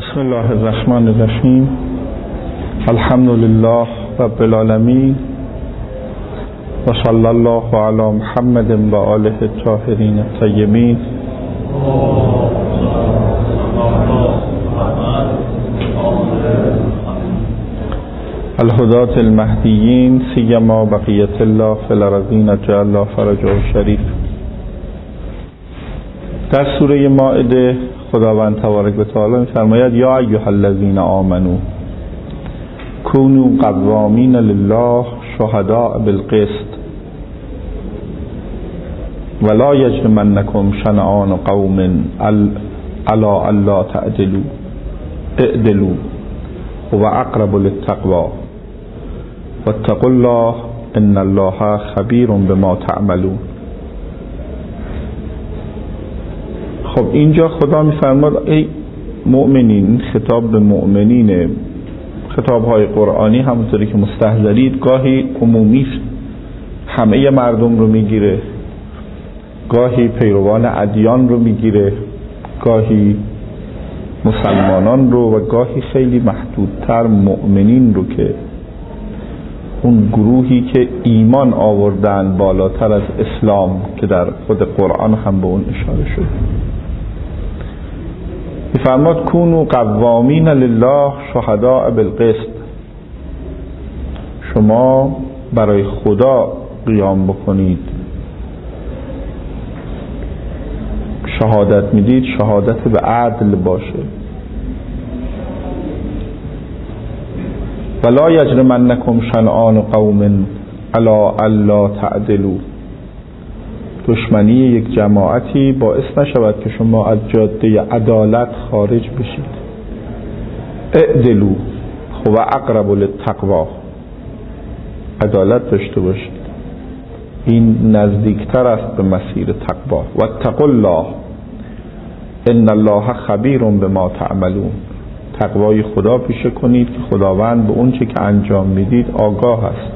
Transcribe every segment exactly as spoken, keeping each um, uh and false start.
بسم الله الرحمن الرحیم. الحمد لله رب العالمین و صلی الله علی محمد و آله الطاهرین الطیبین. الهداة المهدیین سیما بقیت الله فی الارضین اجل الله فرجه الشریف. در سوره مائده خداوند تبارک و تعالی می‌فرماید یا ایها الذین آمنوا کونوا قوامین لله شهداء بالقسط ولا یجرمنکم شنآن قوم علی الا تعدلوا اعدلوا هو اقرب للتقوی واتقوا الله ان الله خبیر بما تعملون. خب اینجا خدا میفرماد ای مؤمنین، خطاب به مؤمنینه. خطاب‌های قرآنی همونطوری که مستحضرید گاهی عمومی همه مردم رو میگیره، گاهی پیروان ادیان رو میگیره، گاهی مسلمانان رو و گاهی خیلی محدودتر مؤمنین رو که اون گروهی که ایمان آوردن بالاتر از اسلام که در خود قرآن هم به اون اشاره شده. میفرماد کونوا قوامین لله شهداء بالقسط، شما برای خدا قیام بکنید، شهادت میدید شهادت به عدل باشه. ولا یجرمنکم شنآن قوم علی الا تعدلوا، دشمنی یک جماعتی باعث نشود که شما از جاده عدالت خارج بشید. اعدلوا هو اقرب للتقوی، عدالت داشته باشید، این نزدیکتر است به مسیر تقوا. واتقوا الله ان الله خبیر بما تعملون، تقوای خدا پیشه کنید که خداوند به اون چه که انجام میدید آگاه است.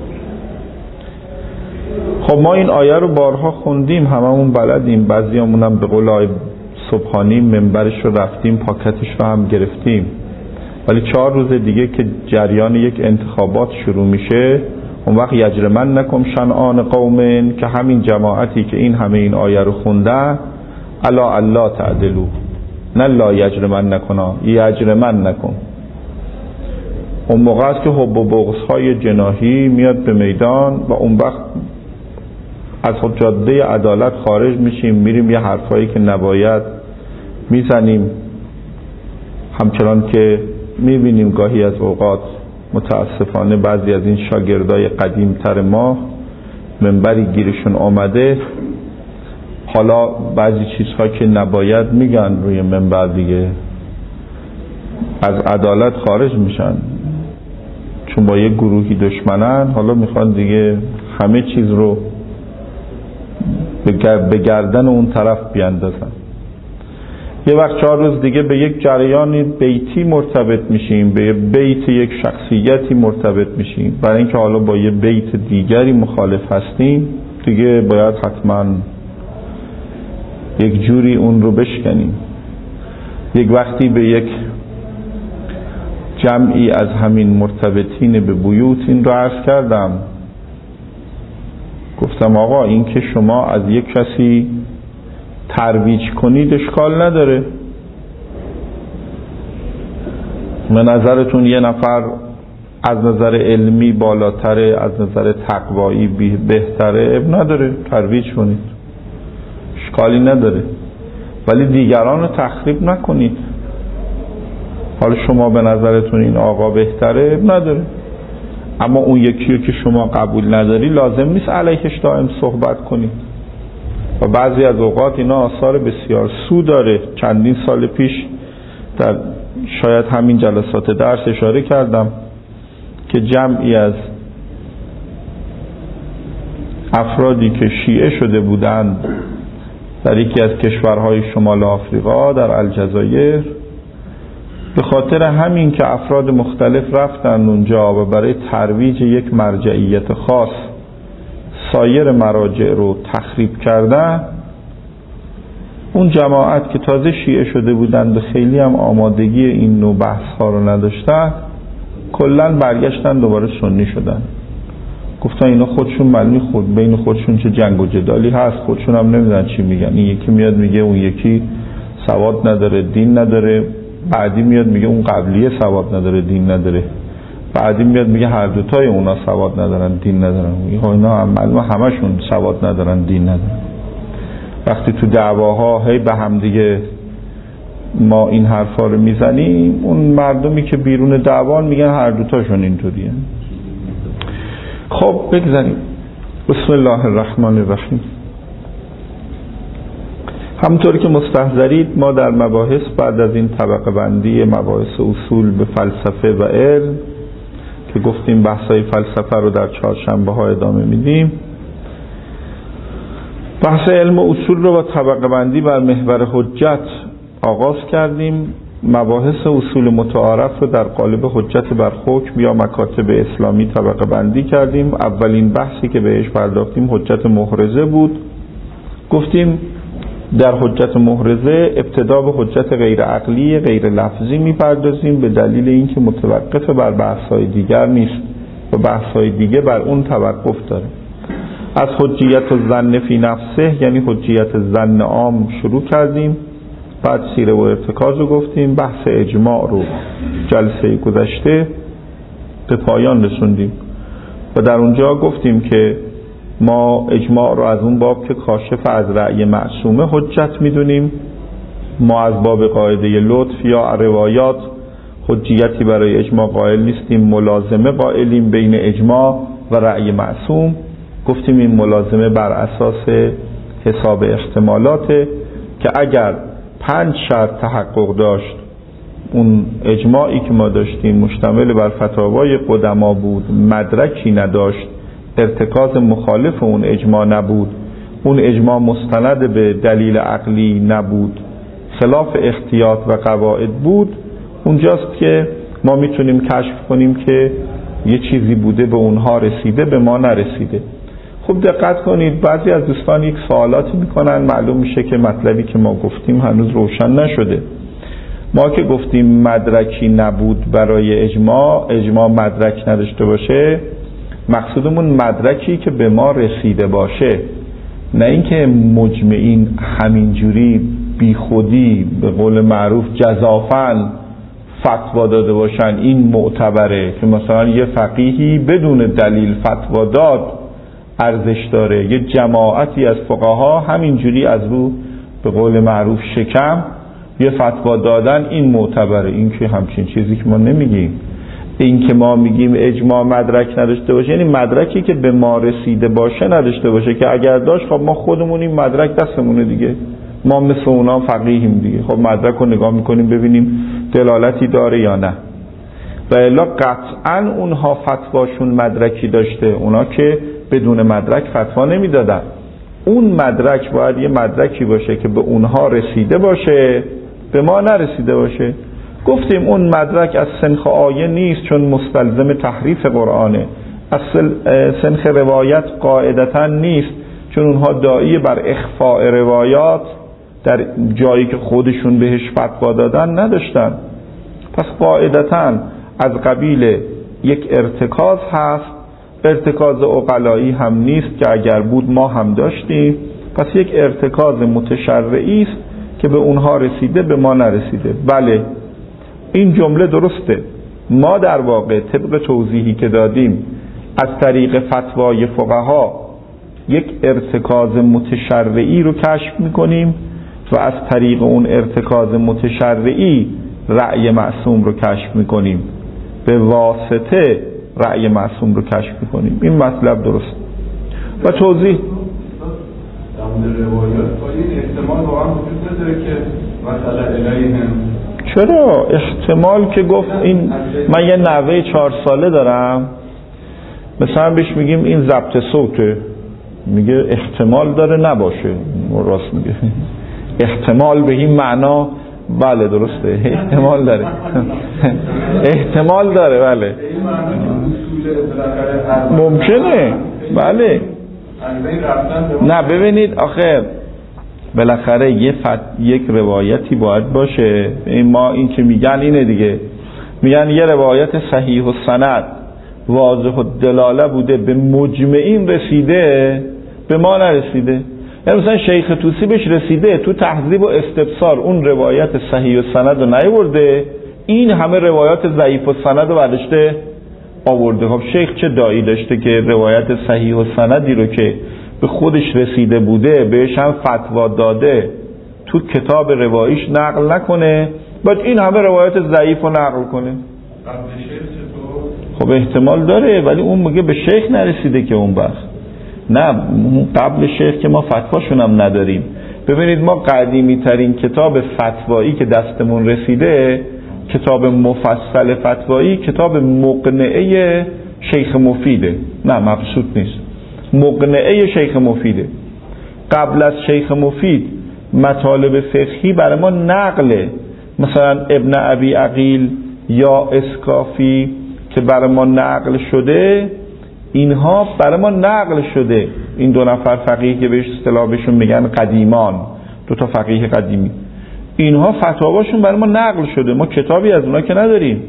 خب ما این آیه رو بارها خوندیم، هممون بلدیم، بعضیامون هم به قول آقای سبحانی منبرش رو رفتیم پاکتش رو هم گرفتیم، ولی چهار روز دیگه که جریان یک انتخابات شروع میشه اون وقت یجرمنکم شنآن قوم، که همین جماعتی که این همه این آیه رو خونده الا الا تعدلوا، نه لا یجرمنکم یجرمنکم، اون موقع است که حب و بغض‌های جناحی میاد به میدان و اون وقت از جاده عدالت خارج میشیم، میریم یه حرفایی که نباید میزنیم، همچنان که میبینیم گاهی از اوقات متاسفانه بعضی از این شاگردای قدیمتر ما منبری گیرشون آمده، حالا بعضی چیزها که نباید میگن روی منبر دیگه، از عدالت خارج میشن چون با یه گروهی دشمنن، حالا میخوان دیگه همه چیز رو به گردن اون طرف بیاندازن. یه وقت چهار روز دیگه به یک جریان بیتی مرتبط میشیم، به یه بیت یک شخصیتی مرتبط میشیم، برای اینکه حالا با یه بیت دیگری مخالف هستیم دیگه باید حتما یک جوری اون رو بشکنیم. یک وقتی به یک جمعی از همین مرتبطین به بیوت این رو عرض کردم، گفتم آقا این که شما از یک کسی ترویج کنید اشکال نداره، به نظرتون یه نفر از نظر علمی بالاتره، از نظر تقوایی بهتره، اب نداره ترویج کنید، اشکالی نداره، ولی دیگران رو تخریب نکنید. حالا شما به نظرتون این آقا بهتره، اب نداره، اما اون یکی رو که شما قبول نداری لازم نیست علیهش دائم صحبت کنید. و بعضی از اوقات اینا آثار بسیار سو داره. چندین سال پیش در شاید همین جلسات درس اشاره کردم که جمعی از افرادی که شیعه شده بودند در یکی از کشورهای شمال آفریقا در الجزایر، به خاطر همین که افراد مختلف رفتن اونجا و برای ترویج یک مرجعیت خاص سایر مراجع رو تخریب کردن، اون جماعت که تازه شیعه شده بودند و خیلی هم آمادگی این نوع بحث ها رو نداشتن، کلن برگشتن دوباره سنی شدن. گفتن اینا خودشون معلومی خود بین خودشون چه جنگ و جدالی هست، خودشون هم نمیدونن چی میگن. این یکی میاد میگه اون یکی سواد نداره دین نداره، بعدی میاد میگه اون قبلیه سواد نداره دین نداره، بعدی میاد میگه هر دوتای اونا سواد ندارن دین ندارن. میگه اینا هم معلومه همشون سواد ندارن دین ندارن. وقتی تو دعواها هی به هم دیگه ما این حرفا رو میزنیم، اون مردمی که بیرون دعوان میگن هر دوتاشون اینطوریه. خب بگذاریم. بسم الله الرحمن الرحیم. همونطوری که مستحضرید ما در مباحث بعد از این طبقه بندی مباحث اصول به فلسفه و علم که گفتیم بحثای فلسفه رو در چهارشنبه ها ادامه میدیم، بحث علم و اصول رو با طبقه بندی بر محور حجت آغاز کردیم. مباحث اصول متعارف رو در قالب حجت بر حکم یا مکاتب اسلامی طبقه بندی کردیم. اولین بحثی که بهش پرداختیم حجت محرزه بود. گفتیم در حجت محرزه ابتدا به حجت غیر عقلی غیر لفظی میپردازیم به دلیل اینکه متوقف بر بحث‌های دیگر نیست و بحث‌های دیگه بر اون توقف داره. از حجیت الظن فی نفسه یعنی حجیت ظن عام شروع کردیم، بعد سیره و ارتکاز رو گفتیم، بحث اجماع رو جلسه گذشته به پایان رسوندیم و در اونجا گفتیم که ما اجماع رو از اون باب که کاشف از رأی معصومه حجت میدونیم. ما از باب قاعده لطف یا روایات حجیتی برای اجماع قائل نیستیم، ملازمه قائلیم بین اجماع و رأی معصوم. گفتیم این ملازمه بر اساس حساب احتمالاته که اگر پنج شرط تحقق داشت، اون اجماعی که ما داشتیم مشتمل بر فتاوای قدما بود، مدرکی نداشت، ارتکاز مخالف اون اجماع نبود، اون اجماع مستند به دلیل عقلی نبود، خلاف احتیاط و قواعد بود، اونجاست که ما میتونیم کشف کنیم که یه چیزی بوده به اونها رسیده به ما نرسیده. خوب دقت کنید، بعضی از دوستان یک سوالاتی میکنن، معلوم میشه که مطلبی که ما گفتیم هنوز روشن نشده. ما که گفتیم مدرکی نبود برای اجماع، اجماع مدرک نداشته باشه، مقصودمون مدرکی که به ما رسیده باشه، نه اینکه مجمعین همینجوری بی خودی به قول معروف جزافاً فتوا داده باشن این معتبره، که مثلا یه فقیهی بدون دلیل فتوا داد ارزش داره، یه جماعتی از فقها همینجوری از رو به قول معروف شکم یه فتوا دادن این معتبره. این که همچین چیزی که ما نمیگیم. این که ما میگیم اجماع مدرک نداشته باشه یعنی مدرکی که به ما رسیده باشه نداشته باشه، که اگر داشت خب ما خودمون این مدرک دستمونه دیگه، ما مثل اونا فقیهیم دیگه، خب مدرک رو نگاه میکنیم ببینیم دلالتی داره یا نه. و الا قطعا اونها فتواشون مدرکی داشته، اونا که بدون مدرک فتوا نمیدادن. اون مدرک باید یه مدرکی باشه که به اونها رسیده باشه به ما نرسیده باشه. گفتیم اون مدرک از سنخ آیه نیست چون مستلزم تحریف قرآنه، از سنخ روایت قاعدتا نیست چون اونها داعی بر اخفاء روایات در جایی که خودشون بهش فتوا دادن نداشتن. پس قاعدتا از قبیل یک ارتکاز هست، ارتکاز عقلایی هم نیست که اگر بود ما هم داشتیم. پس یک ارتکاز متشرعی است که به اونها رسیده به ما نرسیده. بله این جمله درسته. ما در واقع طبق توضیحی که دادیم از طریق فتوای فقها یک ارتکاز متشرعی رو کشف میکنیم و از طریق اون ارتکاز متشرعی رأی معصوم رو کشف میکنیم، به واسطه رأی معصوم رو کشف میکنیم. این مطلب درست و توضیح در مورد روایات این احتمال واقعا وجود نداره که مثلا الیهم. چرا احتمال که گفت این من یه نوه چهار ساله دارم، مثلا بهش میگیم این ضبط صوته، میگه احتمال داره نباشه، راست میگه احتمال به این معنا. بله درسته احتمال داره احتمال داره بله ممکنه بله. نه ببینید آخه بالاخره یه فت... یک روایتی باید باشه. ما این که میگن اینه دیگه، میگن یه روایت صحیح و سند واضح و دلاله بوده به مجمعین رسیده، به ما نرسیده. یعنی مثلا شیخ طوسی بهش رسیده، تو تهذیب و استبصار اون روایت صحیح و سند رو نیاورده، این همه روایات ضعیف و سند رو برداشته آورده. خب شیخ چه دایی داشته که روایت صحیح و سندی رو که به خودش رسیده بوده بهش هم فتوا داده تو کتاب رواییش نقل نکنه، بعد این همه روایت ضعیف رو نقل کنه؟ خب احتمال داره، ولی اون میگه به شیخ نرسیده که اون وقت نه، قبل شیخ که ما فتواشون هم نداریم. ببینید ما قدیمی ترین کتاب فتوایی که دستمون رسیده، کتاب مفصل فتوایی، کتاب مقنعه شیخ مفیده، نه مبسوط نیست، مقنعه شیخ مفیده. قبل از شیخ مفید مطالب فقهی برای ما نقله، مثلا ابن ابی عقیل یا اسکافی که برای ما نقل شده، اینها برای ما نقل شده. این دو نفر فقیه که بهش اصطلاح بهشون میگن قدیمان، دو تا فقیه قدیمی، اینها فتاواشون برای ما نقل شده، ما کتابی از اونا که نداریم.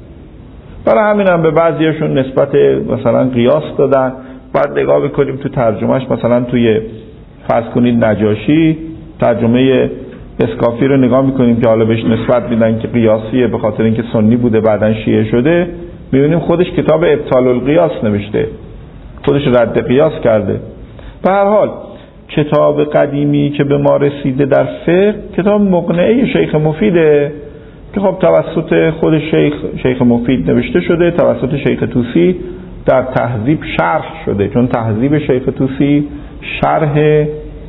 برای همین هم به بعضیشون نسبت مثلا قیاس دادن. بعد نگاه بکنیم تو ترجمهش، مثلا توی فرض کنید نجاشی ترجمه اسکافی رو نگاه میکنیم که حالا بهش نسبت میدن که قیاسیه به خاطر اینکه سنی بوده بعدن شیعه شده، میبینیم خودش کتاب ابطال القیاس نوشته، خودش رد قیاس کرده. به هر حال کتاب قدیمی که به ما رسیده در فقه کتاب مقنعه شیخ مفیده که خب توسط خود شیخ شیخ مفید نوشته شده، توسط شیخ طوسی در تهذیب شرح شده، چون تهذیب شیخ طوسی شرح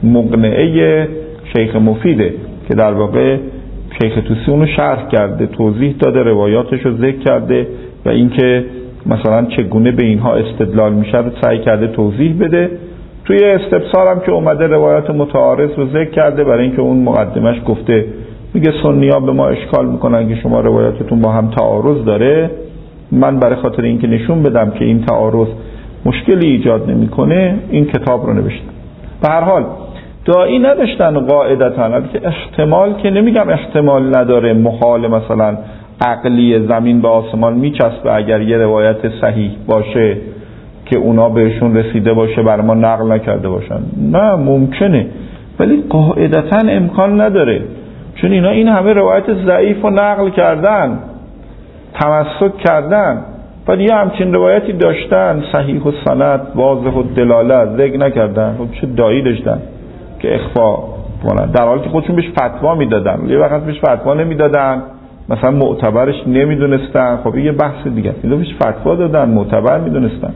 مقنعه شیخ مفیده که در واقع شیخ طوسی اونو شرح کرده، توضیح داده، روایاتش رو ذکر کرده و اینکه مثلا چگونه به اینها استدلال میشه رو سعی کرده توضیح بده. توی استبصار هم که اومده روایات متعارض رو ذکر کرده، برای اینکه اون مقدمش گفته میگه سنی‌ها به ما اشکال میکنن که شما روایاتتون با هم تعارض داره، من برای خاطر اینکه نشون بدم که این تعارض مشکلی ایجاد نمیکنه این کتاب رو نوشتم. به هر حال داعی نداشتن قاعدتاً، البته احتمال که نمیگم احتمال نداره، محال مثلا عقلی زمین به آسمان میچسبه اگر یه روایت صحیح باشه که اونا بهشون رسیده باشه برای ما نقل نکرده باشن، نه ممکنه، ولی قاعدتاً امکان نداره، چون اینا این همه روایت ضعیف رو نقل کردن، تمسک کردن، بعد یه همچین روایتی داشتن صحیح و سند واضح و دلاله ذکر نکردن. خب چه دایی داشتن که اخفا کنن، در حالی که خودشون بهش فتوا میدادن، یه وقت بهش فتوا نمیدادن، مثلا معتبرش نمیدونستن، خب یه بحث دیگه است. بهش فتوا دادن معتبر میدونستن.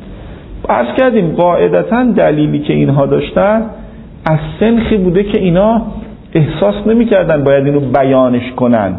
عرض کردیم قاعدتاً دلیلی که اینها داشتن از سنخی بوده که اینا احساس نمیکردن باید اینو بیانش کنن،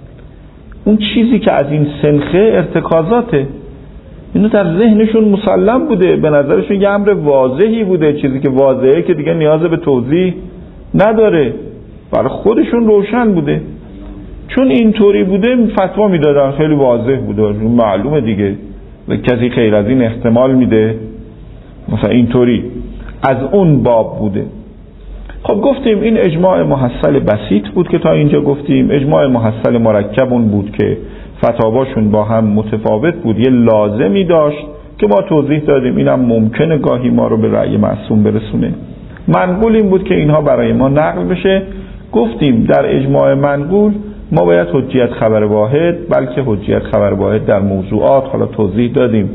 اون چیزی که از این سنخه ارتکازاته، اینو در ذهنشون مسلم بوده، به نظرشون یه امر واضحی بوده، چیزی که واضحه که دیگه نیاز به توضیح نداره، برای خودشون روشن بوده، چون اینطوری بوده فتوا میدادن، خیلی واضح بوده، معلومه دیگه، و کسی خیر از این احتمال میده مثلا اینطوری، از اون باب بوده. خب گفتیم این اجماع محصل بسیط بود که تا اینجا گفتیم. اجماع محصل مرکب اون بود که فتاواشون با هم متفاوت بود، یه لازمی داشت که ما توضیح دادیم اینم ممکنه گاهی ما رو به رأی معصوم برسونه. منقول این بود که اینها برای ما نقل بشه. گفتیم در اجماع منقول ما باید حجیت خبر واحد، بلکه حجیت خبر واحد در موضوعات، حالا توضیح دادیم،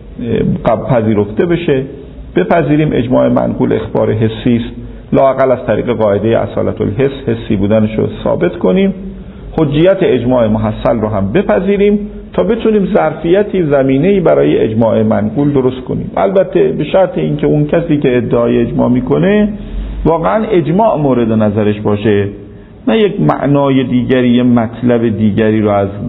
قبل پذیرفته بشه. بپذیریم اجماع منقول اخبار حسی است، لااقل از طریق قاعده اصالت الحس حسی بودنش رو ثابت کنیم. حجیت اجماع محصل رو هم بپذیریم تا بتونیم ظرفیتی زمینه‌ای برای اجماع منقول درست کنیم، البته به شرط اینکه اون کسی که ادعای اجماع میکنه واقعا اجماع مورد نظرش باشه، نه یک معنای دیگری، یک مطلب دیگری رو از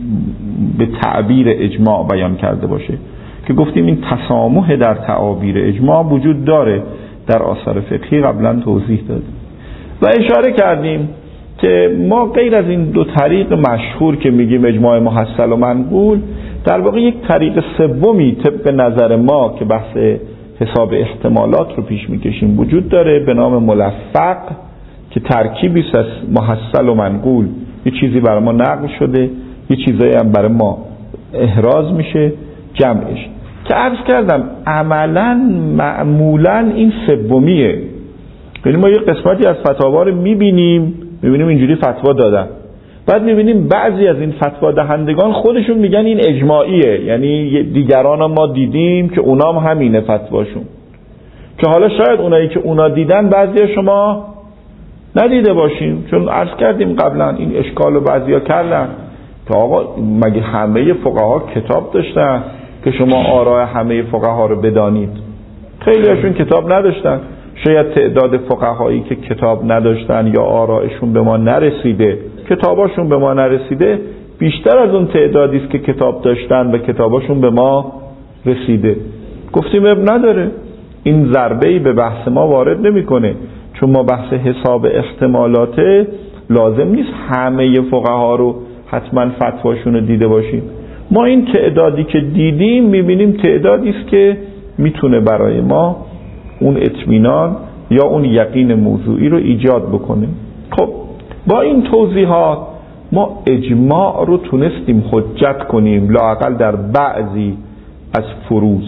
به تعبیر اجماع بیان کرده باشه، که گفتیم این تسامح در تعابیر اجماع وجود داره، در آثار فقهی قبلا توضیح دادیم و اشاره کردیم که ما غیر از این دو طریق مشهور که میگیم اجماع محصل و منقول، در واقع یک طریق سومی طبق نظر ما که بحث حساب احتمالات رو پیش میکشیم وجود داره به نام ملفق که ترکیبی از محصل و منقول، یه چیزی برای ما نقل شده، یه چیزایی هم برای ما احراز میشه، جمعش که عرض کردم عملا معمولا این سومیه. یعنی ما یه قسمتی از فتاوا رو میبینیم میبینیم اینجوری فتوا دادن، بعد میبینیم بعضی از این فتوا دهندگان خودشون میگن این اجماعیه، یعنی دیگران ما دیدیم که اونام همینه فتواشون، که حالا شاید اونایی که اونا دیدن بعضی شما ندیده باشیم، چون عرض کردیم قبلا این اشکال رو بعضیا کردن که آقا مگه همه فقها کتاب داشتن که شما آراء همه فقها رو بدانید؟ خیلی هاشون کتاب نداشتن. شاید تعداد فقهایی که کتاب نداشتن یا آرائشون به ما نرسیده، کتاباشون به ما نرسیده، بیشتر از اون تعدادی است که کتاب داشتن و کتاباشون به ما رسیده. گفتیم اب نداره، این ضربه‌ای به بحث ما وارد نمی‌کنه، چون ما بحث حساب احتمالاته لازم نیست همه فقها رو حتما فتواشون رو دیده باشیم. ما این تعدادی که دیدیم می‌بینیم تعدادی است که میتونه برای ما اون اطمینان یا اون یقین موضوعی رو ایجاد بکنه. خب با این توضیحات ما اجماع رو تونستیم حجت کنیم لااقل در بعضی از فروض.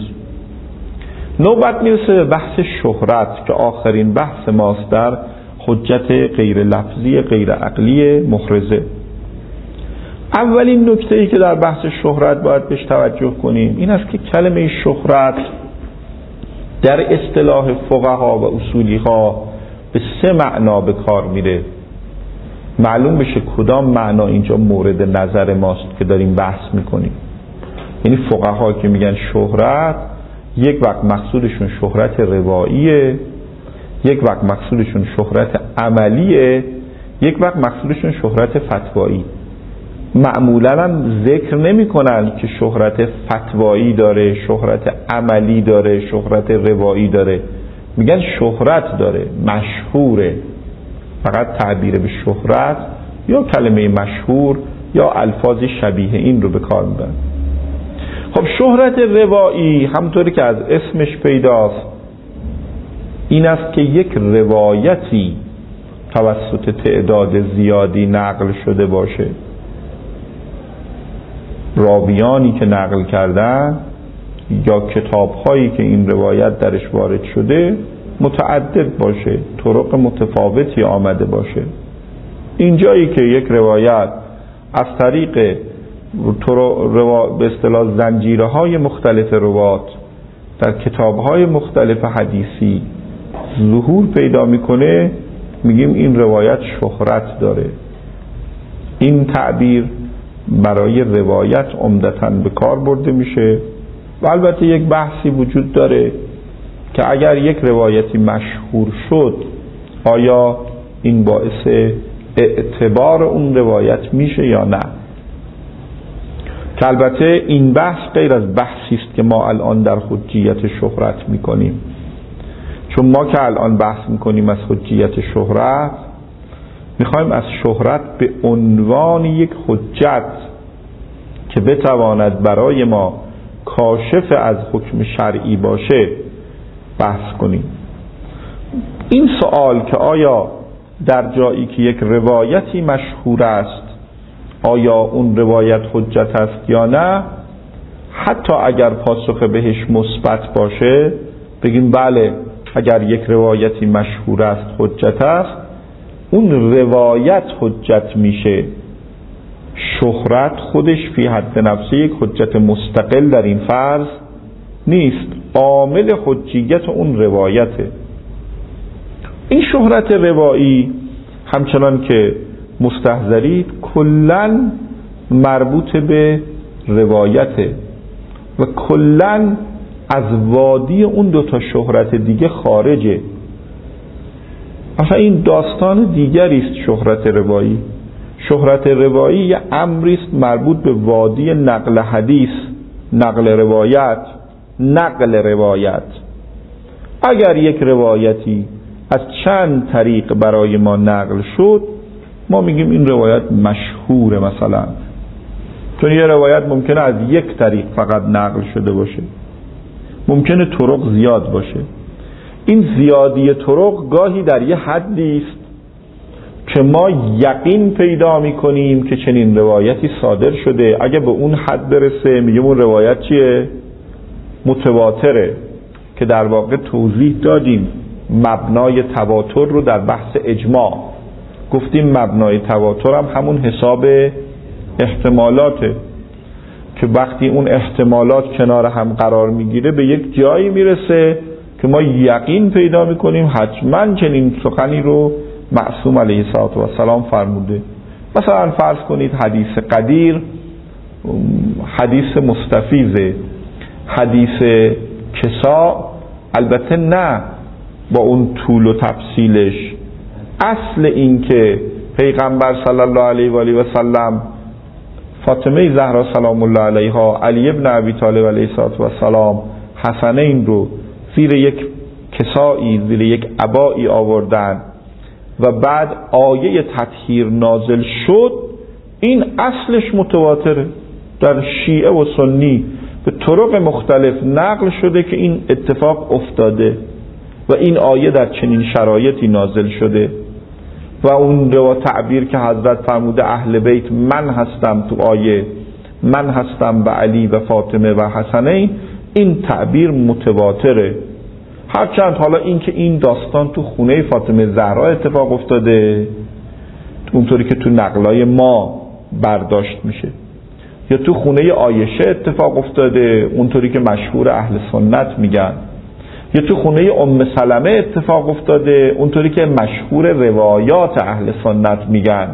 نوبت میرسه به بحث شهرت که آخرین بحث ماست در حجت غیر لفظی غیر عقلی محرزه. اولین نکته‌ای که در بحث شهرت باید بهش توجه کنیم این است که کلمه شهرت در اصطلاح فقها و اصولی‌ها به سه معنا به کار میره. معلوم بشه کدام معنا اینجا مورد نظر ماست که داریم بحث میکنیم. یعنی فقها که میگن شهرت، یک وقت مقصودشون شهرت رواییه، یک وقت مقصودشون شهرت عملیه، یک وقت مقصودشون شهرت فتوایی. معمولا هم ذکر نمی کنن که شهرت فتوایی داره، شهرت عملی داره، شهرت روایی داره، میگن شهرت داره، مشهوره. فقط تعبیر به شهرت یا کلمه مشهور یا الفاظ شبیه این رو به کار میبرن. خب شهرت روایی همونطوری که از اسمش پیداست این است که یک روایتی توسط تعداد زیادی نقل شده باشه، راویانی که نقل کردن یا کتاب‌هایی که این روایت درش وارد شده متعدد باشه، طرق متفاوتی آمده باشه. اینجایی که یک روایت از طریق به اصطلاح زنجیرهای مختلف روات در کتاب‌های مختلف حدیثی ظهور پیدا میکنه، میگیم این روایت شهرت داره. این تعبیر برای روایت عمدتاً به کار برده میشه و البته یک بحثی وجود داره که اگر یک روایتی مشهور شد آیا این باعث اعتبار اون روایت میشه یا نه، که البته این بحث غیر از بحثی است که ما الان در حجیت شهرت میکنیم. چون ما که الان بحث میکنیم از حجیت شهرت، میخوایم از شهرت به عنوان یک حجت که بتواند برای ما کاشف از حکم شرعی باشه بحث کنیم. این سوال که آیا در جایی که یک روایتی مشهور است آیا اون روایت حجت است یا نه، حتی اگر پاسخ بهش مثبت باشه بگیم بله اگر یک روایتی مشهور است حجت است، اون روایت حجت میشه. شهرت خودش فی حد نفسه یک حجت مستقل در این فرض نیست، عامل حجیت اون روایته. این شهرت روایی همچنان که مستحضرید کلن مربوط به روایته و کلن از وادی اون دوتا شهرت دیگه خارجه. اصلا این داستان دیگری است. شهرت روایی شهرت روایی یه امری است مربوط به وادی نقل حدیث، نقل روایت، نقل روایت. اگر یک روایتی از چند طریق برای ما نقل شد ما میگیم این روایت مشهوره، مثلا چون یه روایت ممکنه از یک طریق فقط نقل شده باشه، ممکنه طرق زیاد باشه. این زیادی طرق گاهی در یه حدی است که ما یقین پیدا میکنیم که چنین روایتی صادر شده. اگه به اون حد برسه میگیم اون روایت چیه؟ متواتره، که در واقع توضیح دادیم مبنای تواتر رو در بحث اجماع. گفتیم مبنای تواتر هم همون حساب احتمالاته که وقتی اون احتمالات کنار هم قرار میگیره به یک جایی میرسه که ما یقین پیدا میکنیم حتما چنین سخنی رو معصوم علیه السلام فرموده. مثلا فرض کنید حدیث قدیر حدیث مستفیضه، حدیث کسا البته نه با اون طول و تفصیلش. اصل این که پیغمبر صلی الله علیه و آله و سلم فاطمه زهرا سلام الله علیها، علی ابن ابی طالب علیه السلام، حسنین رو زیر یک کسایی، زیر یک عبایی آوردن و بعد آیه تطهیر نازل شد، این اصلش متواتره. در شیعه و سنی به طرق مختلف نقل شده که این اتفاق افتاده و این آیه در چنین شرایطی نازل شده و اون رو تعبیر که حضرت فرموده اهل بیت من هستم تو آیه، من هستم به علی و فاطمه و حسنین، این تعبیر متواتره. هرچند حالا این که این داستان تو خونه فاطمه زهرا اتفاق افتاده اونطوری که تو نقلای ما برداشت میشه، یا تو خونه عایشه اتفاق افتاده اونطوری که مشهور اهل سنت میگن، یا تو خونه ام سلمه اتفاق افتاده اونطوری که مشهور روایات اهل سنت میگن.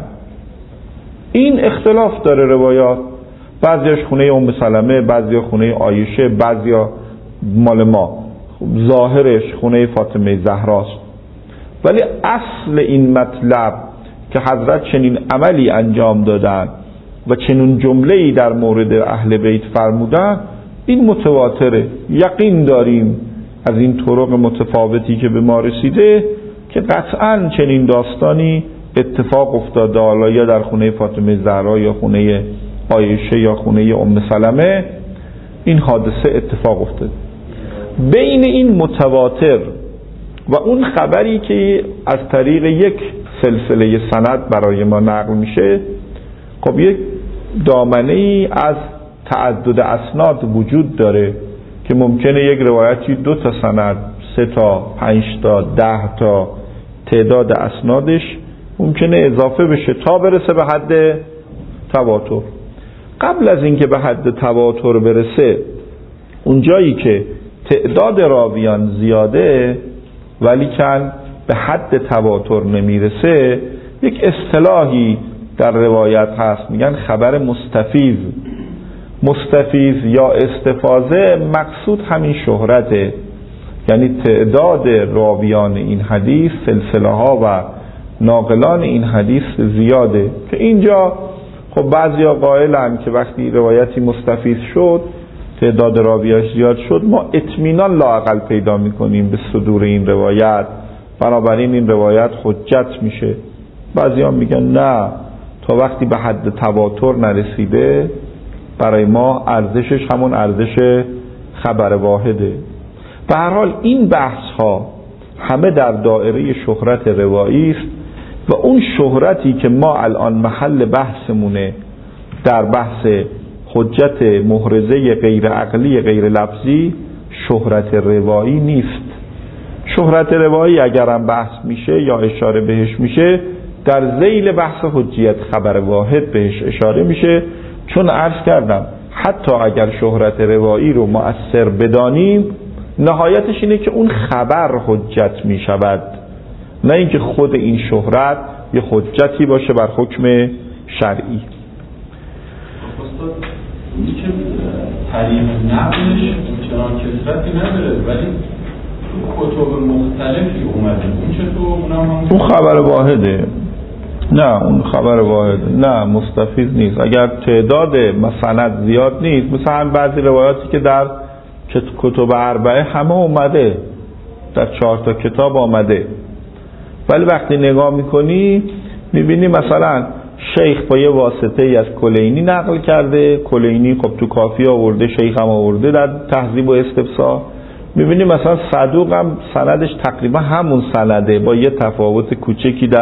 این اختلاف داره روایات، بعضیاش خونه ام سلمه، بعضیا خونه عایشه، بعضیا مال ما، ظاهرش خونه فاطمه زهراست. ولی اصل این مطلب که حضرت چنین عملی انجام دادن و چنین جمله‌ای در مورد اهل بیت فرمودن، این متواتره. یقین داریم از این طرق متفاوتی که به ما رسیده که قطعاً چنین داستانی اتفاق افتاده، حالا یا در خونه فاطمه زهرا یا خونه عایشه یا خونه ام سلمه این حادثه اتفاق افتاده. بین این متواتر و اون خبری که از طریق یک سلسله سند برای ما نقل میشه، خب یک دامنه ای از تعدد اسناد وجود داره که ممکنه یک روایتی دو تا سند، سه تا، پنج تا، ده تا، تعداد اسنادش ممکنه اضافه بشه تا برسه به حد تواتر. قبل از اینکه به حد تواتر برسه، اون جایی که تعداد راویان زیاده ولی کن به حد تواتر نمیرسه، یک اصطلاحی در روایت هست میگن خبر مستفیض. مستفیض یا استفاضه مقصود همین شهرته، یعنی تعداد راویان این حدیث، سلسله ها و ناقلان این حدیث زیاده که اینجا خب بعضیا قائلن که وقتی روایتی مستفیض شد، تعداد راویاش زیاد شد، ما اطمینان لااقل پیدا میکنیم به صدور این روایت، بنابراین این روایت حجت میشه. بعضیا میگن نه، تا وقتی به حد تواتر نرسیده برای ما ارزشش همون ارزش خبر واحده. به هر حال این بحث ها همه در دایره شهرت روایی است و اون شهرتی که ما الان محل بحثمونه در بحث حجت محرزه غیر عقلی غیر لفظی شهرت روایی نیست. شهرت روایی اگرم بحث میشه یا اشاره بهش میشه، در ذیل بحث حجیت خبر واحد بهش اشاره میشه، چون عرض کردم حتی اگر شهرت روایی رو مؤثر بدانیم، نهایتش اینه که اون خبر حجت میشود، نه اینکه خود این شهرت یه حجتی باشه بر حکم شرعی. استاد این که طریق نقلش چنان کثرتی نداره ولی کتب مختلفی اومده، اون چطور اونم هم اون خبر واحده؟ نه اون خبر واحده، نه مستفیض نیست. اگر تعداد مسند زیاد نیست، مثلا بعضی روایاتی که در کتب اربعه همه اومده، در چهار تا کتاب آمده، ولی وقتی نگاه میکنی میبینی مثلا شیخ با یه واسطه ای از کلینی نقل کرده، کلینی خب تو کافی آورده، شیخ هم آورده در تهذیب و استفسار، میبینی مثلا صدوق هم سندش تقریبا همون سنده با یه تفاوت کوچکی در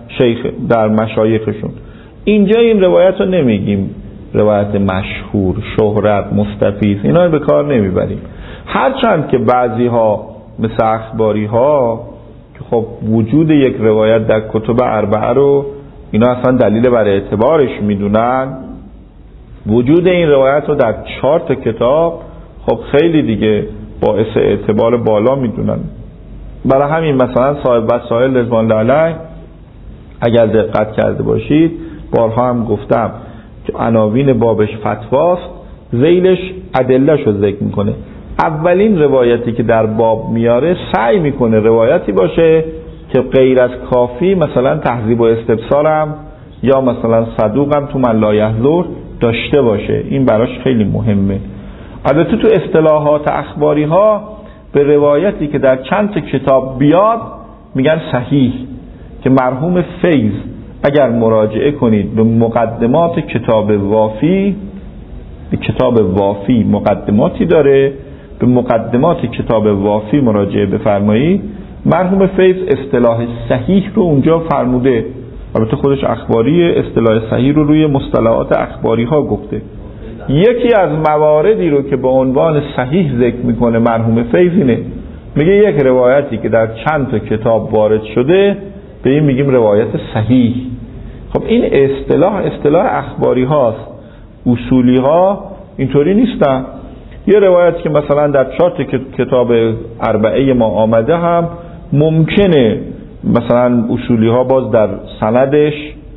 شیخ در مشایخشون. اینجا این روایت رو نمیگیم روایت مشهور، شهرت، مستفیض، اینا رو به کار نمیبریم. هرچند که بعضی ها مثل اخباری ها که خب وجود یک روایت در کتب اربعه رو اینا اصلا دلیل بر اعتبارش میدونن، وجود این روایت رو در چهار تا کتاب خب خیلی دیگه باعث اعتبار بالا میدونن. برای همین مثلا صاحب وسائل رضوان الله علیه اگر دقت کرده باشید بارها هم گفتم که عناوین بابش فتواست، ذیلش ادله‌ش رو ذکر میکنه. اولین روایتی که در باب میاره سعی میکنه روایتی باشه که غیر از کافی مثلا تهذیب و استبصارم یا مثلا صدوقم تو من لا یحضر داشته باشه. این براش خیلی مهمه. البته تو اصطلاحات اخباری ها به روایتی که در چند تا کتاب بیاد میگن صحیح، که مرحوم فیض اگر مراجعه کنید به مقدمات کتاب وافی، به کتاب وافی مقدماتی داره، به مقدمات کتاب وافی مراجعه بفرمایید، مرحوم فیض اصطلاح صحیح رو اونجا فرموده. البته خودش اخباری، اصطلاح صحیح رو روی مصطلحات اخباری ها گفته. یکی از مواردی رو که به عنوان صحیح ذکر میکنه مرحوم فیض اینه، میگه یک روایتی که در چند تا کتاب وارد شده به این میگیم روایت صحیح. خب این اصطلاح اصطلاح اخباری هاست، اصولی ها اینطوری نیستن. یه روایت که مثلا در چهار تا کتاب اربعه ما آمده هم ممکنه مثلا اصولی ها باز در سندش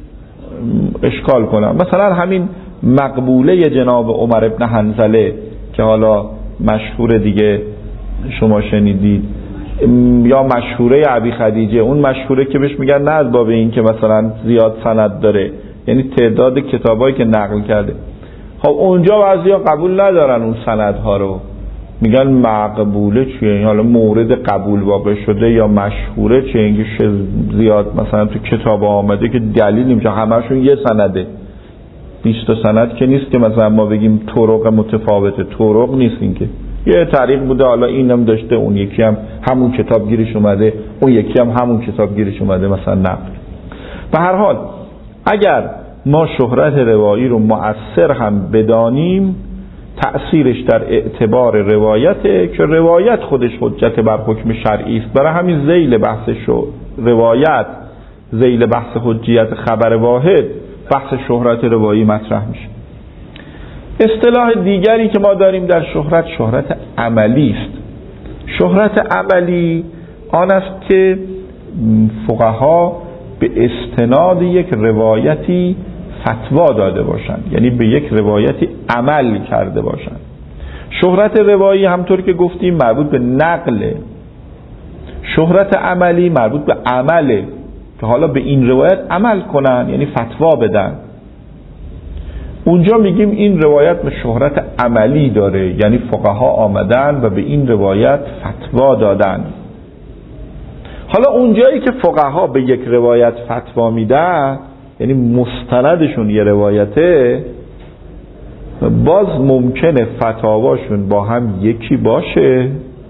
اشکال کنن. مثلا همین مقبوله جناب عمر ابن حنظله که حالا مشهور دیگه شما شنیدید، یا مشهوره ابی خدیجه، اون مشهوره که بهش میگن نه از باب این که مثلا زیاد سند داره، یعنی تعداد کتابایی که نقل کرده. خب اونجا بعضیا قبول ندارن اون سندها رو، میگن مقبوله چیه، حالا مورد قبول واقع شده یا مشهوره چیه، اینکه زیاد مثلا تو کتاب آمده که دلیل نمیشه، همشون یه سنده، بیست تا سند که نیست که مثلا ما بگیم طرق متفاوته، طرق نیست، این که یه طریق بوده، حالا اینم داشته اون یکی هم همون کتاب گیرش اومده، اون یکی هم همون کتاب گیرش اومده مثلا نقل. به هر حال اگر ما شهرت روایی رو مؤثر هم بدانیم، تأثیرش در اعتبار روایته که روایت خودش حجت بر حکم شرعی است. برای همین ذیل بحثش رو روایت، ذیل بحث حجیت خبر واحد، بحث شهرت روایی مطرح میشه. اصطلاح دیگری که ما داریم در شهرت، شهرت عملی است. شهرت عملی آن است که فقها به استناد یک روایتی فتوا داده باشند، یعنی به یک روایتی عمل کرده باشند. شهرت روایی همطور که گفتیم مربوط به نقله، شهرت عملی مربوط به عمله که حالا به این روایت عمل کنن، یعنی فتوا بدن. اونجا میگیم این روایت به شهرت عملی داره، یعنی فقها آمدن و به این روایت فتوا دادن. حالا اونجایی که فقها به یک روایت فتوا میدن، یعنی مستندشون یه روایته، باز ممکنه فتاواشون با هم یکی باشه،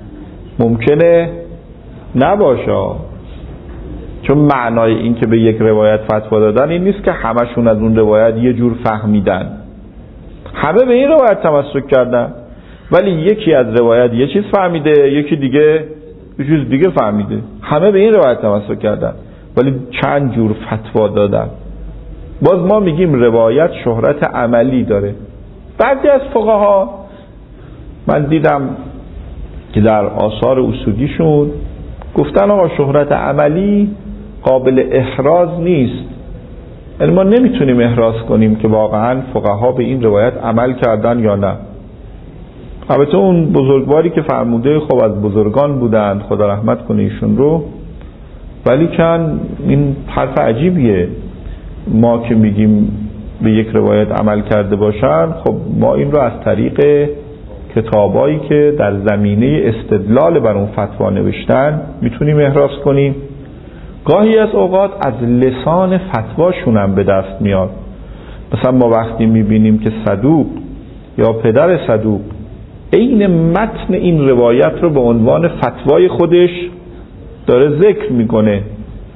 ممکنه نباشه. چون معنای این که به یک روایت فتوا دادن این نیست که همشون از اون روایت یه جور فهمیدن، همه به این روایت تمسک کردن، ولی یکی از روایت یه چیز فهمیده، یکی دیگه یه چیز دیگه فهمیده، همه به این روایت تمسک کردن ولی چند جور فتوا دادن. باز ما میگیم روایت شهرت عملی داره. بعضی از فقها من دیدم که در آثار اصولیشون گفتن آقا شهرت عملی قابل احراز نیست، یعنی ما نمیتونیم احراز کنیم که واقعا فقها به این روایت عمل کردن یا نه. البته اون بزرگواری که فرموده خب از بزرگان بودند، خدا رحمت کنه ایشون رو، ولی کن این حرف عجیبیه. ما که میگیم به یک روایت عمل کرده باشن، خب ما این رو از طریق کتابایی که در زمینه استدلال بر اون فتوا نوشتن میتونیم احراز کنیم. گاهی از اوقات از لسان فتواشون هم به دست میاد. مثلا ما وقتی میبینیم که صدوق یا پدر صدوق عین متن این روایت رو به عنوان فتوای خودش داره ذکر میکنه،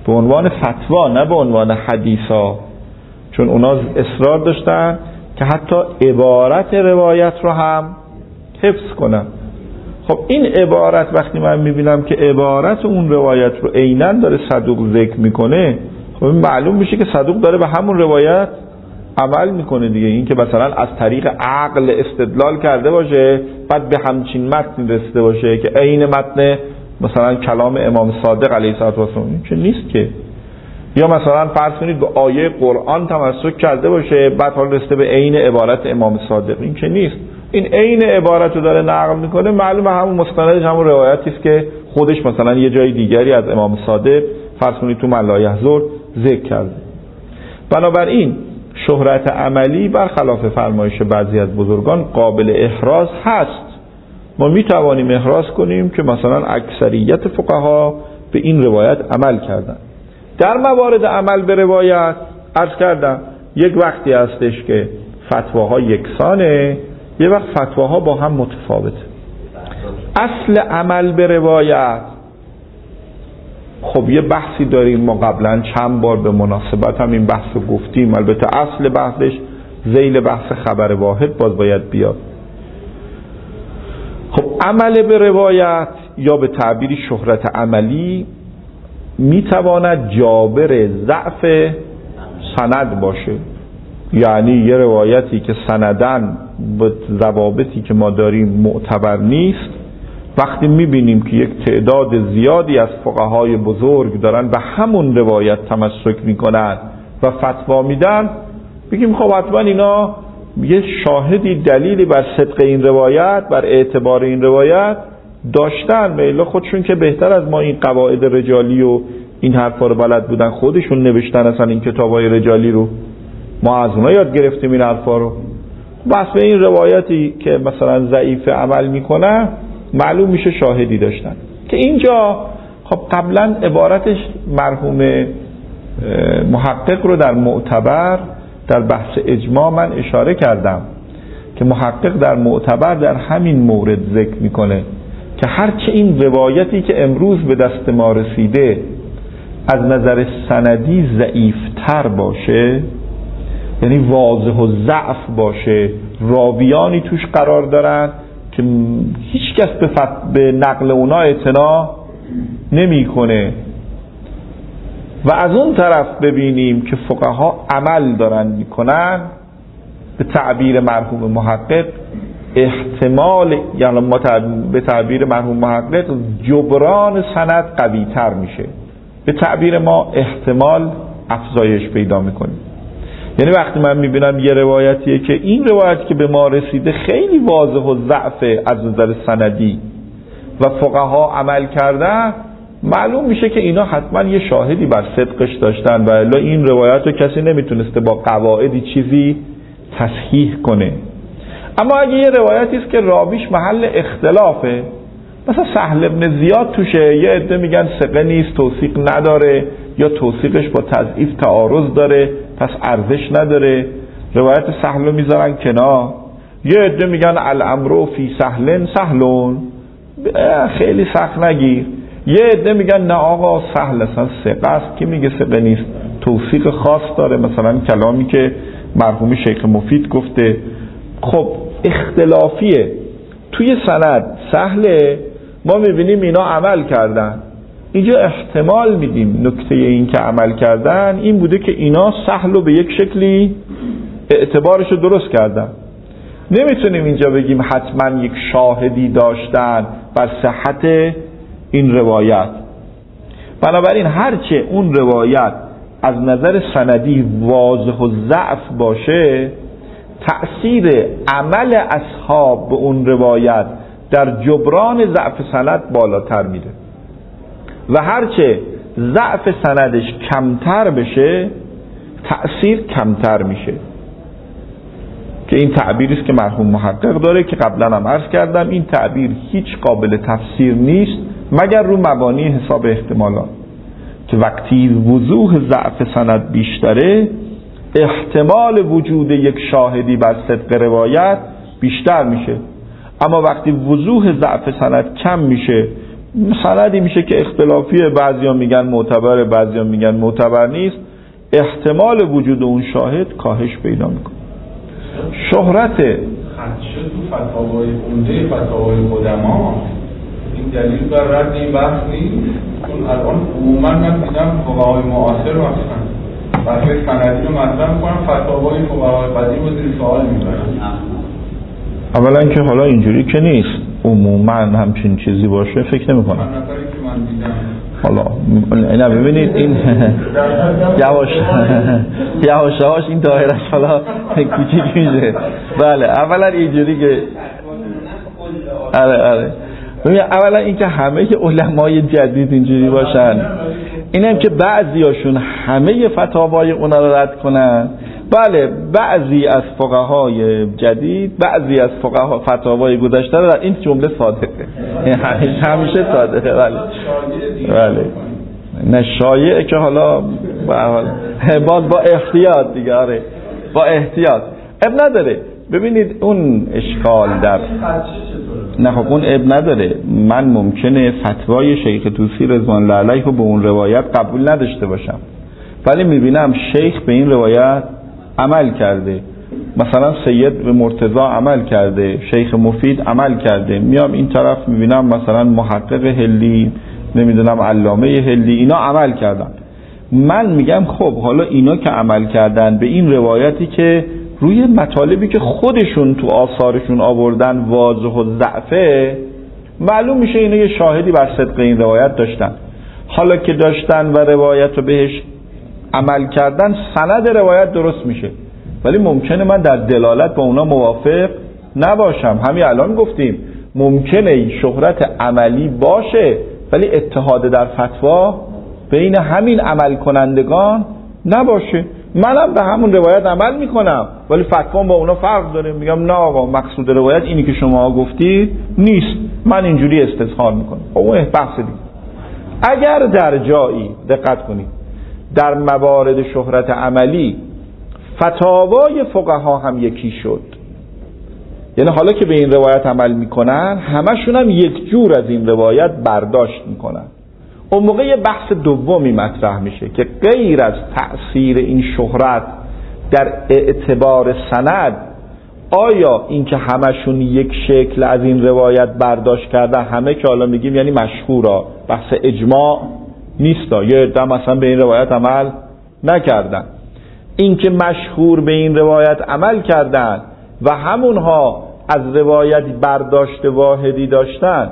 به عنوان فتوا نه به عنوان حدیثا، چون اونا اصرار داشتن که حتی عبارت روایت رو هم حفظ کنن. خب این عبارت وقتی من میبینم که عبارت اون روایت رو عیناً داره صدوق ذکر میکنه، خب این معلوم میشه که صدوق داره به همون روایت عمل میکنه دیگه. این که مثلا از طریق عقل استدلال کرده باشه بعد به همچین متن رسیده باشه که عین متن مثلا کلام امام صادق علیه السلام، این که نیست که. یا مثلا فرض کنید به آیه قرآن تمسک کرده باشه بعد حال رسیده به عین عبارت امام صادق، این که نیست. این عین عبارت رو داره نقل میکنه، معلومه همون مستندش همون روایتی است که خودش مثلا یه جای دیگری از امام صادق فرض کنید تو من لا یحضر ذکر کرده. بنابراین شهرت عملی برخلاف فرمایش بعضی از بزرگان قابل احراز هست. ما می توانیم احراز کنیم که مثلا اکثریت فقها به این روایت عمل کردن. در موارد عمل به روایت عرض کردم یک وقتی هستش که فتواها یکسانه، یه وقت فتواها با هم متفاوته. اصل عمل به روایت خب یه بحثی داریم، ما قبلا چند بار به مناسبت هم این بحث رو گفتیم، البته اصل بحثش ذیل بحث خبر واحد باز باید بیاد. خب عمل به روایت یا به تعبیری شهرت عملی میتواند جابر ضعف سند باشه، یعنی یه روایتی که سندن به ضوابطی که ما داریم معتبر نیست، وقتی میبینیم که یک تعداد زیادی از فقهای بزرگ دارن به همون روایت تمسک میکنن و فتوا میدن، بگیم خب حتما اینا یه شاهدی دلیلی بر صدق این روایت، بر اعتبار این روایت داشتن. میلا خودشون که بهتر از ما این قواعد رجالی و این حرفا رو بلد بودن، خودشون نوشتن اصلا این کتابای رجالی رو، ما از اونها یاد گرفتیم این حرفا رو. بس به این روایتی که مثلا ضعیف عمل میکنه معلوم میشه شاهدی داشتن. که اینجا خب قبلا عبارتش مرحوم محقق رو در معتبر در بحث اجماع من اشاره کردم که محقق در معتبر در همین مورد ذکر میکنه که هرچه این روایتی که امروز به دست ما رسیده از نظر سندی ضعیفتر باشه، یعنی واضح و ضعف باشه، راویانی توش قرار دارن که هیچ کس به, فت... به نقل اونا اعتنا نمی کنه، و از اون طرف ببینیم که فقها عمل دارن میکنن، به تعبیر مرحوم محقق احتمال، یعنی ما به تعبیر مرحوم محقق جبران سند قوی تر میشه، به تعبیر ما احتمال افزایش پیدا میکنیم. یعنی وقتی من میبینم یه روایتیه که این روایت که به ما رسیده خیلی واضح و ضعف از نظر سندی و فقها عمل کردن، معلوم میشه که اینا حتما یه شاهدی بر صدقش داشتن و الا این روایت رو کسی نمیتونسته با قواعدی چیزی تصحیح کنه. اما اگه یه روایتی است که راویش محل اختلافه، مثلا سهل ابن زیاد توشه، یه عده میگن ثقه نیست، توثیق نداره، یا توثیقش با تضعیف تعارض داره پس ارزش نداره، روایت سهل رو میذارن کنار. یه عده میگن الامر فی سهلن سهلون، خیلی سخت نگیر. یه عده میگن نه آقا سهل اصلا ثقه است، کی میگه ثقه نیست، توثیق خاص داره، مثلا کلامی که مرحوم شیخ مفید گفته. خب اختلافیه توی سند سهله، ما میبینیم اینا عمل کردن، اینجا احتمال میدیم نکته این که عمل کردن این بوده که اینا سهل رو به یک شکلی اعتبارش رو درست کردن. نمیتونیم اینجا بگیم حتما یک شاهدی داشتن بر صحت این روایت. بنابراین هرچه اون روایت از نظر سندی واضح و ضعف باشه، تأثیر عمل اصحاب به اون روایت در جبران ضعف سند بالاتر میره و هرچه ضعف سندش کمتر بشه تأثیر کمتر میشه، که این تعبیری است که مرحوم محقق داره که قبلا هم عرض کردم این تعبیر هیچ قابل تفسیر نیست مگر رو مبانی حساب احتمالات، که وقتی وضوح ضعف سند بیشتره احتمال وجود یک شاهدی بر صدق روایت بیشتر میشه، اما وقتی وضوح ضعف سند کم میشه سندی میشه که اختلافیه، بعضیا میگن معتبره، بعضیا میگن معتبر نیست، احتمال وجود اون شاهد کاهش پیدا میکنه. شهرت خدشه تو فتاوای عمده فتاوای قدما این دلیل بر رد این بحث نیست. چون الان عموما من دیدم فقهای معاصر مثلا بحث سندی رو مطرح میکنن، فتاوای فقهای قدیم رو زیر سوال میبرن. اولا که حالا اینجوری که نیست عموما همچین چیزی باشه، فکر نمی کنم. من نفری که من دیدم حالا اینا ببینید این یواش یواش یواش این دایرش حالا کوچیک میشه. بله اولا اینجوری که آره آره ببین اولا این که همه علمای جدید اینجوری باشن، اینم که بعضیاشون همه فتاوای اونا رو رد کنن. بله بعضی از فقهای جدید، بعضی از فقها فتاوای گذشته رو، این جمله صادقه، همیشه صادقه. بله بله نه شایعه که حالا باز با احتیاط دیگه، آره با احتیاط اب نداره. ببینید اون اشکال در نه خب اون اب نداره. من ممکنه فتوای شیخ طوسی رضوان الله علیه رو به اون روایت قبول نداشته باشم، ولی میبینم شیخ به این روایت عمل کرده، مثلا سید به مرتضی عمل کرده، شیخ مفید عمل کرده، میام این طرف میبینم مثلا محقق هلی، نمیدونم علامه هلی، اینا عمل کردن. من میگم خب حالا اینا که عمل کردن به این روایتی که روی مطالبی که خودشون تو آثارشون آوردن واضح و ضعفه، معلوم میشه اینا یه شاهدی بر صدق این روایت داشتن. حالا که داشتن و روایت رو بهش عمل کردن، سند روایت درست میشه، ولی ممکنه من در دلالت با اونا موافق نباشم. همین الان گفتیم ممکنه شهرت عملی باشه ولی اتحاد در فتوا بین همین عمل کنندگان نباشه. منم به همون روایت عمل میکنم ولی فتوام با اونا فرق داره، میگم نه آقا مقصود روایت اینی که شما گفتید نیست، من اینجوری استظهار میکنم. اون بحث دیگه. اگر در جایی دقت کنید در موارد شهرت عملی فتاوای فقها هم یکی شد، یعنی حالا که به این روایت عمل میکنن همشون هم یک جور از این روایت برداشت میکنن، اون موقع یه بحث دومی مطرح میشه که غیر از تأثیر این شهرت در اعتبار سند، آیا این که همشون یک شکل از این روایت برداشت کردن، همه که حالا میگیم یعنی مشهورا، بحث اجماع نیستا، یه عده مثلا به این روایت عمل نکردن، این که مشهور به این روایت عمل کردن و همونها از روایت برداشت واحدی داشتن،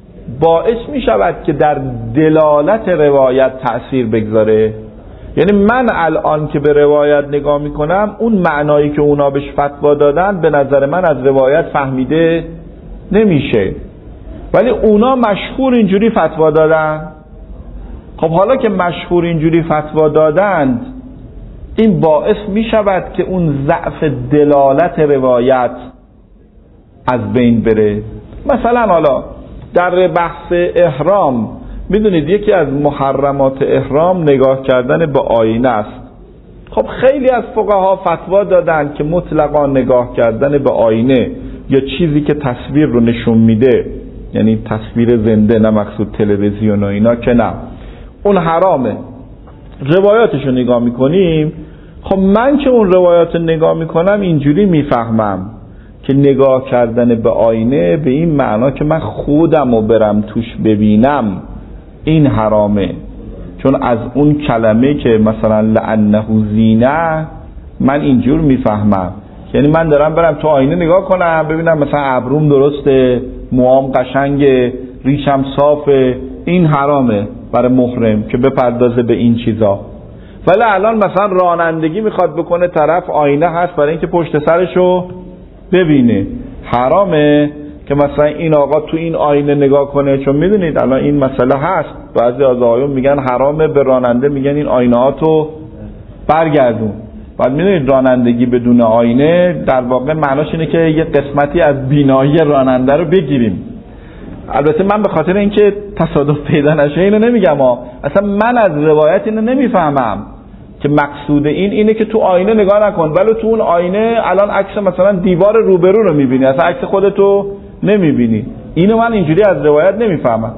باعث می شود که در دلالت روایت تأثیر بگذاره. یعنی من الان که به روایت نگاه می کنم، اون معنایی که اونا بهش فتوا دادن به نظر من از روایت فهمیده نمیشه، ولی اونا مشهور اینجوری فتوا دادن. خب حالا که مشهور اینجوری فتوا دادند، این باعث می شود که اون ضعف دلالت روایت از بین بره. مثلا حالا در بحث احرام میدونید یکی از محرمات احرام نگاه کردن به آینه است. خب خیلی از فقها فتوا دادن که مطلقا نگاه کردن به آینه یا چیزی که تصویر رو نشون میده، یعنی تصویر زنده، نه مقصود تلویزیون و اینا، که نه، اون حرامه. روایاتش رو نگاه میکنیم، خب من که اون روایات رو نگاه میکنم اینجوری میفهمم که نگاه کردن به آینه به این معنا که من خودم رو برم توش ببینم این حرامه، چون از اون کلمه که مثلا لعنه زینه من اینجور میفهمم، یعنی من دارم برم تو آینه نگاه کنم ببینم مثلا ابروم درسته، موام قشنگه، ریشم صافه، این حرامه برای محرم که بپردازه به این چیزا. ولی الان مثلا رانندگی میخواد بکنه، طرف آینه هست برای اینکه پشت سرشو ببینه، حرامه که مثلا این آقا تو این آینه نگاه کنه، چون میدونید الان این مسئله هست، بعضی از آقایون میگن حرامه، به راننده میگن این آینه ها تو برگردون. بعد میدونید رانندگی بدون آینه در واقع معناش اینه که یه قسمتی از بینایی راننده رو بگیریم. البته من به خاطر اینکه تصادف پیدا نشه اینو نمیگم ها، اصلا من از روایت اینو نمیفهمم که مقصود این اینه که تو آینه نگاه نکن، ولی تو اون آینه الان عکس مثلا دیوار روبرو رو میبینی، اصلا عکس خودتو نمیبینی. اینو من اینجوری از روایت نمیفهمم.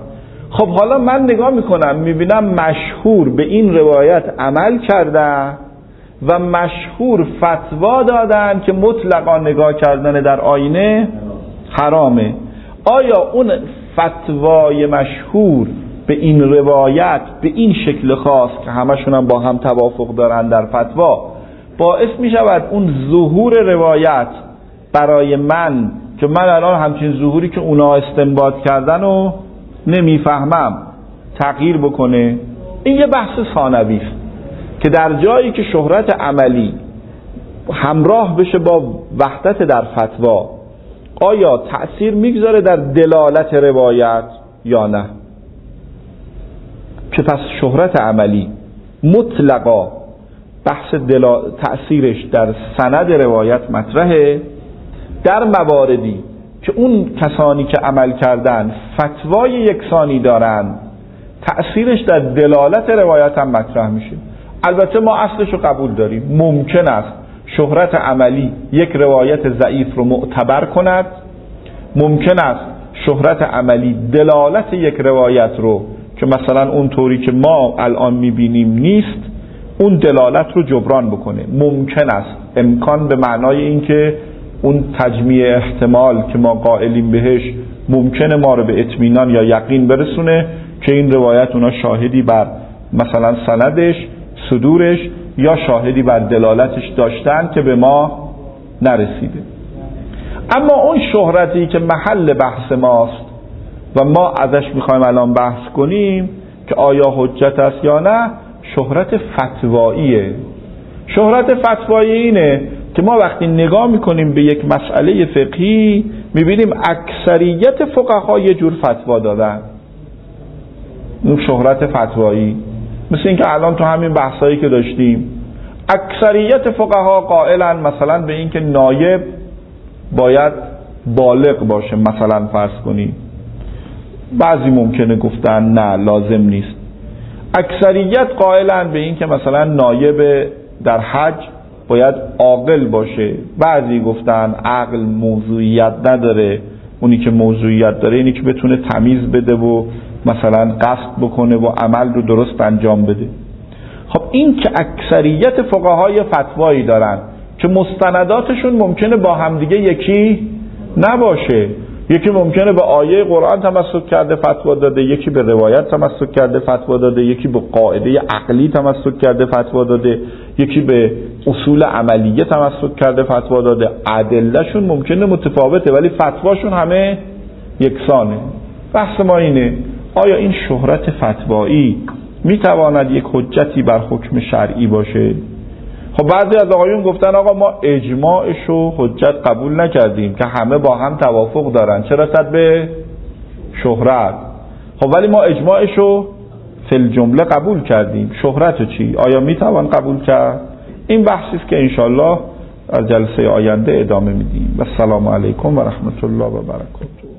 خب حالا من نگاه میکنم میبینم مشهور به این روایت عمل کردن و مشهور فتوا دادن که مطلقا نگاه کردن در آینه حرامه. آیا اون فتوای مشهور به این روایت به این شکل خاص که همشون هم با هم توافق دارن در فتوا باعث می شود اون ظهور روایت برای من که من الان همچین ظهوری که اونا استنباط کردن و نمیفهمم تغییر بکنه؟ این یه بحث ثانوی است که در جایی که شهرت عملی همراه بشه با وحدت در فتوا آیا تأثیر میگذاره در دلالت روایت یا نه؟ که پس شهرت عملی مطلقا بحث دلا... تأثیرش در سند روایت مطرحه در مواردی که اون کسانی که عمل کردن فتوای یکسانی دارن تأثیرش در دلالت روایت هم مطرح میشه. البته ما اصلش رو قبول داریم، ممکن است شهرت عملی یک روایت ضعیف رو معتبر کند، ممکن است شهرت عملی دلالت یک روایت رو که مثلا اون طوری که ما الان میبینیم نیست اون دلالت رو جبران بکنه. ممکن است، امکان به معنای این که اون تجمیع احتمال که ما قائلیم بهش ممکنه ما رو به اطمینان یا یقین برسونه که این روایت اونا شاهدی بر مثلا سندش، صدورش یا شاهدی بر دلالتش داشتن که به ما نرسیده. اما اون شهرتی که محل بحث ماست و ما ازش میخوایم الان بحث کنیم که آیا حجت است یا نه، شهرت فتواییه. شهرت فتوایی اینه که ما وقتی نگاه میکنیم به یک مسئله فقهی میبینیم اکثریت فقها یه جور فتوا دادن. اون شهرت فتوایی مثل این که الان تو همین بحثایی که داشتیم اکثریت فقها قائلن مثلا به این که نایب باید بالغ باشه، مثلا فرض کنی. بعضی ممکنه گفتن نه لازم نیست. اکثریت قائلن به این که مثلا نایب در حج باید عاقل باشه. بعضی گفتن عقل موضوعیت نداره، اونی که موضوعیت داره اینی که بتونه تمیز بده و مثلا قصد بکنه و عمل رو درست انجام بده. خب این که اکثریت فقهای فتوایی دارن که مستنداتشون ممکنه با همدیگه یکی نباشه، یکی ممکنه به آیه قرآن تمسک کرده فتوا داده، یکی به روایت تمسک کرده فتوا داده، یکی به قاعده عقلی تمسک کرده فتوا داده، یکی به اصول عملیه تمسک کرده فتوا داده. ادلهشون ممکنه متفاوته ولی فتواشون همه یکسانه. بحث ما اینه آیا این شهرت فتوایی میتواند یک حجتی بر حکم شرعی باشه؟ خب بعضی از آقایون گفتن آقا ما اجماعش و حجت قبول نکردیم که همه با هم توافق دارن، چرا رسد به شهرت؟ خب ولی ما اجماعش رو فی الجمله قبول کردیم، شهرت چی؟ آیا میتوان قبول کرد؟ این بحثی است که انشالله از جلسه آینده ادامه میدیم. و السلام علیکم و رحمت الله و برکاته.